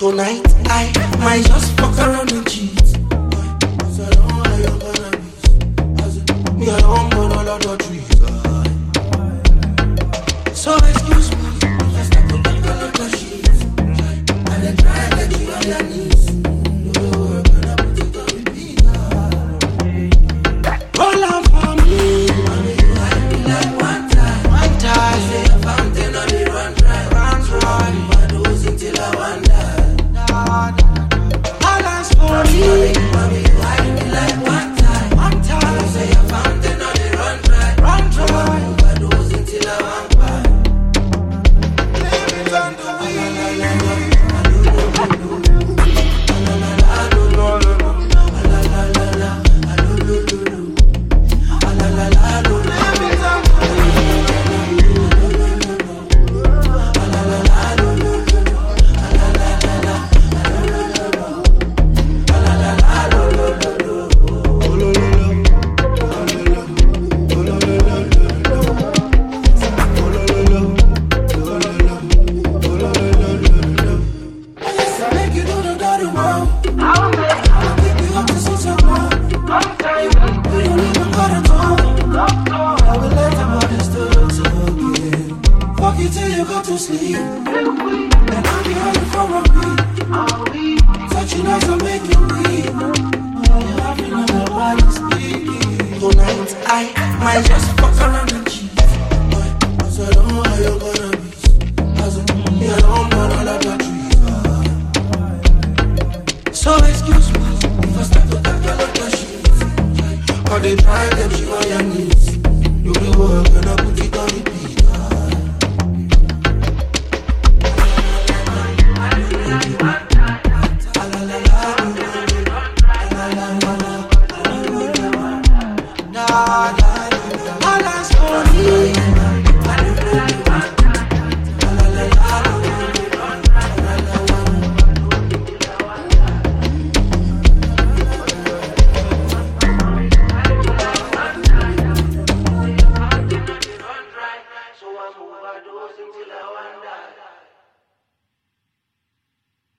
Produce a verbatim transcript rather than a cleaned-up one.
Tonight I might just fuck around and cheat. Cause I don't know how you're gonna be. Me I don't burn all of the trees. So excuse me if I start to take all of the shit. And then try and get you on your knees. You know we're gonna put it on repeat. Roll on for me. Mommy, you hype me like one time. One time. Say a fountain on the run dry. Run dry. Overdose until I wonder. All eyes for me. Mommy, you hype me like one time. One time. Say a fountain on the run dry. Run dry. Overdose until I wonder. Leave it on the wheel. They try them, she on your knees. You be working up.